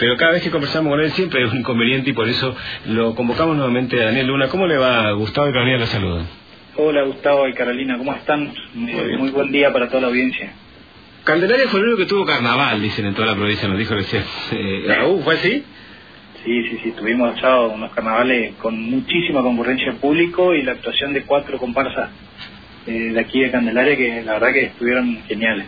pero cada vez que conversamos con él siempre hay un inconveniente y por eso lo convocamos nuevamente a Daniel Luna. ¿Cómo le va, Gustavo y Carolina? Los saludan. Hola Gustavo y Carolina, ¿cómo están? Muy buen día para toda la audiencia. Candelaria fue el único que tuvo carnaval, dicen en toda la provincia, nos dijo recién. ¿Fue así? Sí, tuvimos sábado unos carnavales con muchísima concurrencia de público y la actuación de 4 comparsas de aquí de Candelaria que la verdad que estuvieron geniales.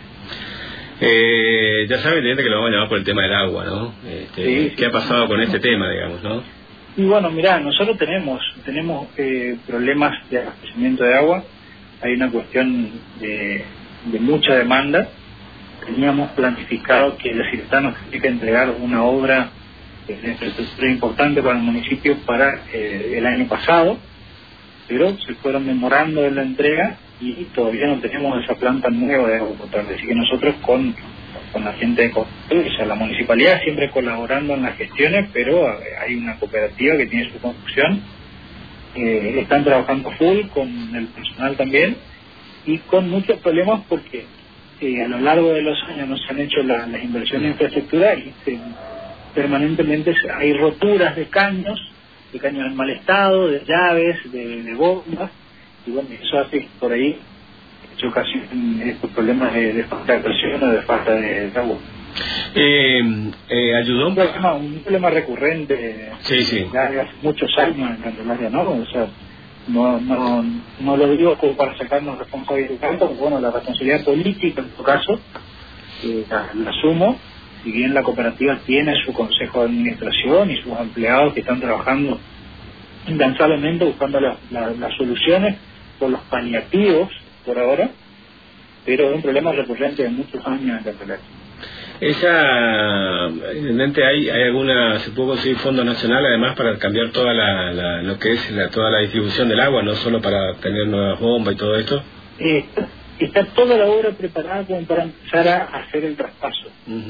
Ya saben, evidente que lo vamos a llamar por el tema del agua, ¿no? ¿Qué ha pasado con este tema, digamos, no? Y bueno, mirá, nosotros tenemos problemas de abastecimiento de agua. Hay una cuestión de mucha demanda. Teníamos planificado que la Ciudad nos tiene que entregar una obra de infraestructura importante para el municipio para el año pasado, pero se fueron demorando en la entrega y todavía no tenemos esa planta nueva de agua potable. Así que nosotros con la gente de o sea, la municipalidad siempre colaborando en las gestiones, pero hay una cooperativa que tiene su construcción, están trabajando full con el personal también y con muchos problemas porque a lo largo de los años no se han hecho las inversiones en infraestructura y permanentemente hay roturas de caños en mal estado, de llaves, de bombas, y bueno, eso hace por ahí estos problemas de falta de presión o de falta de agua. ¿Ayudó? Un problema recurrente sí. Ya hace muchos años en Candelaria, ¿no? O sea, no lo digo como para sacarnos responsabilidad, porque bueno, la responsabilidad política en tu caso la asumo. Si bien la cooperativa tiene su consejo de administración y sus empleados que están trabajando incansablemente buscando las soluciones por los paliativos por ahora, pero es un problema recurrente de muchos años en Candelaria. Evidentemente hay alguna, se puede conseguir fondo nacional además para cambiar toda lo que es toda la distribución del agua, no solo para tener nuevas bombas y todo esto. Está toda la obra preparada como para empezar a hacer el traspaso.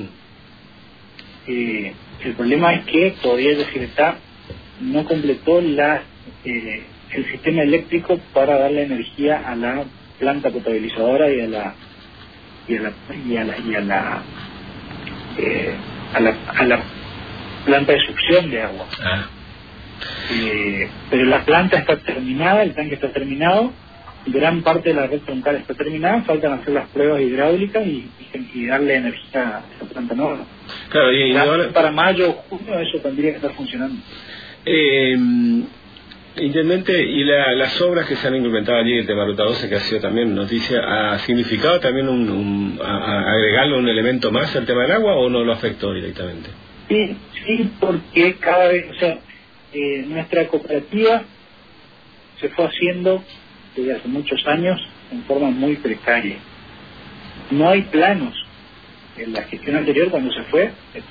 El problema es que todavía el Secretariado no completó el sistema eléctrico para darle energía a la planta potabilizadora y a la planta de succión de agua. Pero la planta está terminada, el tanque está terminado, gran parte de la red troncal está terminada, faltan hacer las pruebas hidráulicas y darle energía a esa planta nueva. Claro, y ahora, para mayo o junio eso tendría que estar funcionando. Intendente, y las obras que se han implementado allí, el tema Ruta 12, que ha sido también noticia, ¿ha significado también agregarle un elemento más al tema del agua o no lo afectó directamente? Sí, porque cada vez, o sea, nuestra cooperativa se fue haciendo desde hace muchos años en forma muy precaria. No hay planos. En la gestión anterior, cuando se fue,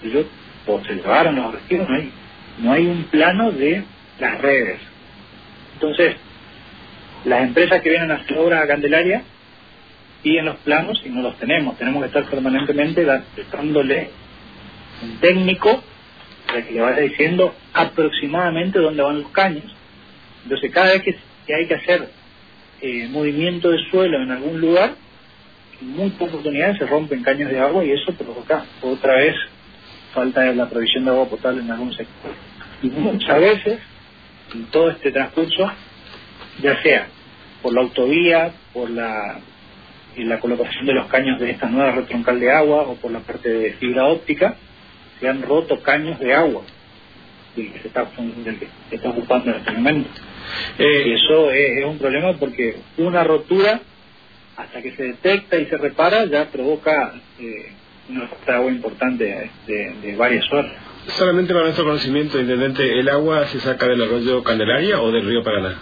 se llevaron los retiros, no hay un plano de las redes. Entonces, las empresas que vienen a hacer obra a Candelaria piden los planos y no los tenemos. Tenemos que estar permanentemente dándole un técnico para que le vaya diciendo aproximadamente dónde van los caños. Entonces, cada vez que hay que hacer movimiento de suelo en algún lugar, en muy pocas oportunidades se rompen caños de agua y eso provoca otra vez falta de la provisión de agua potable en algún sector. Y muchas veces, en todo este transcurso, ya sea por la autovía, por la colocación de los caños de esta nueva red troncal de agua o por la parte de fibra óptica, se han roto caños de agua del que se está ocupando en este momento. Y eso es un problema porque una rotura, hasta que se detecta y se repara, ya provoca una falta de agua importante de varias horas. Solamente para nuestro conocimiento, intendente, ¿el agua se saca del arroyo Candelaria o del río Paraná?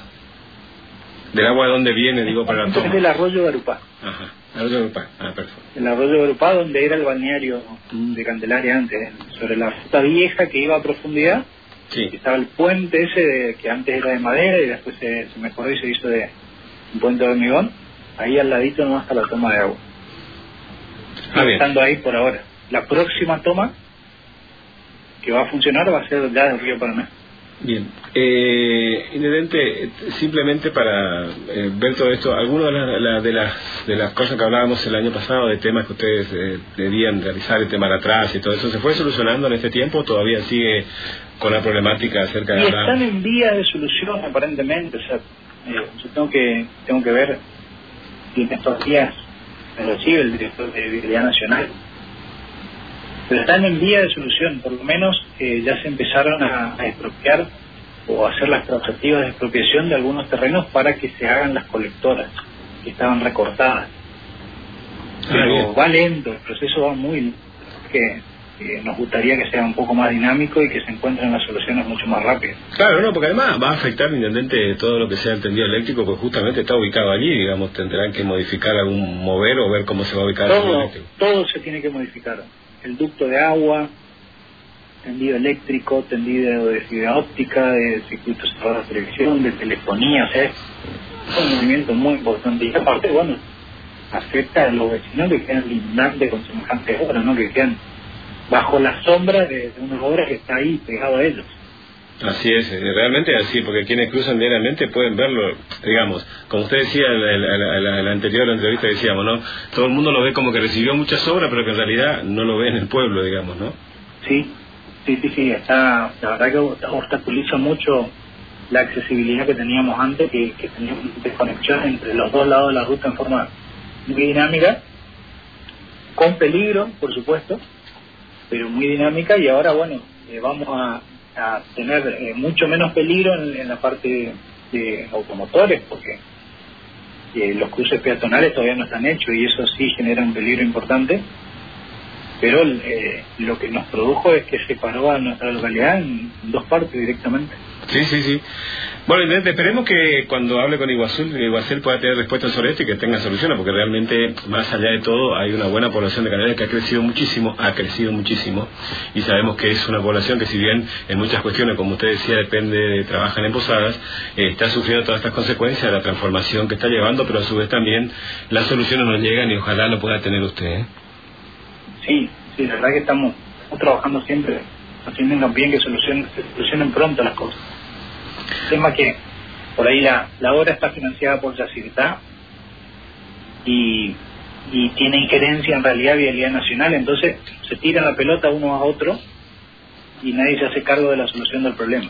¿Del agua de dónde viene, digo, para la toma? Es del arroyo Garupá. Ajá, el arroyo Garupá, perfecto. El arroyo Garupá, donde era el balneario de Candelaria antes, sobre la ruta vieja que iba a profundidad. Sí. Estaba el puente ese que antes era de madera y después se mejoró y se hizo de un puente de hormigón. Ahí al ladito nomás está la toma de agua. Estando ahí por ahora. La próxima toma que va a funcionar va a ser ya del río Paraná. Bien. Intendente, simplemente para ver todo esto, algunas de las cosas que hablábamos el año pasado, de temas que ustedes debían realizar, el tema de atrás y todo eso, ¿se fue solucionando en este tiempo o todavía sigue con la problemática acerca de están en vía de solución aparentemente? O sea, yo tengo que ver si en estos días me recibe el director de Vialidad Nacional, pero están en vía de solución. Por lo menos ya se empezaron a expropiar o hacer las tratativas de expropiación de algunos terrenos para que se hagan las colectoras que estaban recortadas. Pero va lento, el proceso va muy lento, que nos gustaría que sea un poco más dinámico y que se encuentren las soluciones mucho más rápidas. Claro, no, porque además va a afectar, intendente, todo lo que sea el tendido eléctrico, porque justamente está ubicado allí, digamos, tendrán que modificar mover o ver cómo se va a ubicar el tendido eléctrico. Todo se tiene que modificar. El ducto de agua, tendido eléctrico, tendido de fibra óptica, de circuitos cerrados de televisión, de telefonía, o sea, es un movimiento muy importante. Y aparte, bueno, afecta a los vecinos que quedan lindantes con semejante obra, ¿no? Que quedan bajo la sombra de una obra que está ahí pegado a ellos. Así es, realmente así, porque quienes cruzan diariamente pueden verlo, digamos, como usted decía en la anterior entrevista, decíamos, ¿no? Todo el mundo lo ve como que recibió muchas obras, pero que en realidad no lo ve en el pueblo, digamos, ¿no? Sí, está, la verdad que obstaculiza mucho la accesibilidad que teníamos antes, que teníamos desconexión entre los dos lados de la ruta en forma muy dinámica, con peligro, por supuesto, pero muy dinámica, y ahora, bueno, vamos a tener mucho menos peligro en la parte de automotores, porque los cruces peatonales todavía no están hechos y eso sí genera un peligro importante, pero lo que nos produjo es que separó a nuestra localidad en dos partes directamente. Sí. Bueno, intendente, esperemos que cuando hable con Iguacel pueda tener respuestas sobre esto y que tenga soluciones, porque realmente, más allá de todo, hay una buena población de Candelária que ha crecido muchísimo, y sabemos que es una población que, si bien en muchas cuestiones, como usted decía, trabajan en posadas, está sufriendo todas estas consecuencias de la transformación que está llevando, pero a su vez también las soluciones no llegan y ojalá lo pueda tener usted. Sí, la verdad que estamos trabajando siempre, haciendo hincapié en que se solucionen pronto las cosas. El tema que por ahí la obra está financiada por Yacyretá y tiene injerencia en realidad Vialidad Nacional, entonces se tira la pelota uno a otro y nadie se hace cargo de la solución del problema.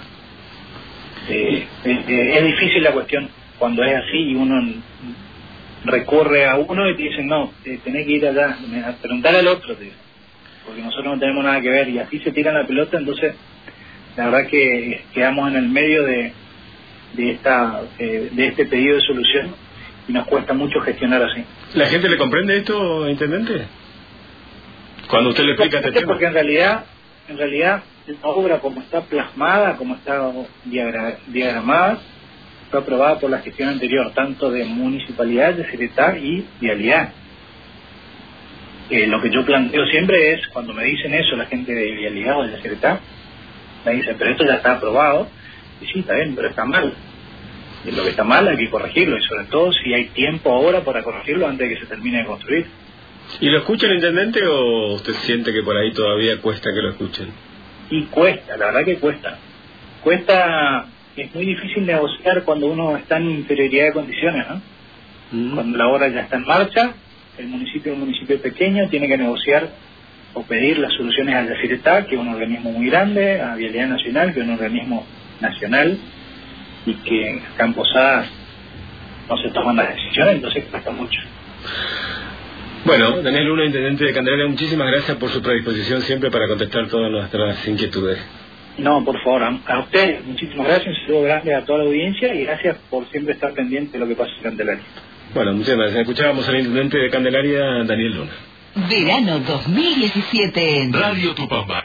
Es difícil la cuestión cuando es así y uno recurre a uno y te dicen no, tenés que ir allá a preguntar al otro, porque nosotros no tenemos nada que ver, y así se tira la pelota. Entonces la verdad que quedamos en el medio de este pedido de solución y nos cuesta mucho gestionar así. ¿La gente le comprende esto, intendente? Cuando usted le explica este tema. Porque en realidad la obra, como está plasmada, como está diagramada, fue aprobada por la gestión anterior, tanto de municipalidad, de Yacyretá y vialidad. Lo que yo planteo siempre es, cuando me dicen eso la gente de vialidad o de Yacyretá, me dicen, pero esto ya está aprobado. Y sí, está bien, pero está mal. Y lo que está mal hay que corregirlo, y sobre todo si hay tiempo ahora para corregirlo antes de que se termine de construir. ¿Y lo escucha el intendente o usted siente que por ahí todavía cuesta que lo escuchen? Y cuesta, la verdad que cuesta. Es muy difícil negociar cuando uno está en inferioridad de condiciones, ¿no? Cuando la obra ya está en marcha, el municipio es un municipio pequeño, tiene que negociar o pedir las soluciones a Yacyretá, que es un organismo muy grande, a Vialidad Nacional, que es un organismo nacional, y que acá en Posadas no se toman las decisiones, entonces cuesta mucho. Bueno, Daniel Luna, intendente de Candelaria, muchísimas gracias por su predisposición siempre para contestar todas nuestras inquietudes. No, por favor, a usted muchísimas gracias, un saludo grande a toda la audiencia y gracias por siempre estar pendiente de lo que pasa en Candelaria. Bueno, muchas gracias. Escuchábamos al intendente de Candelaria, Daniel Luna. Verano 2017 en Radio Tupamba.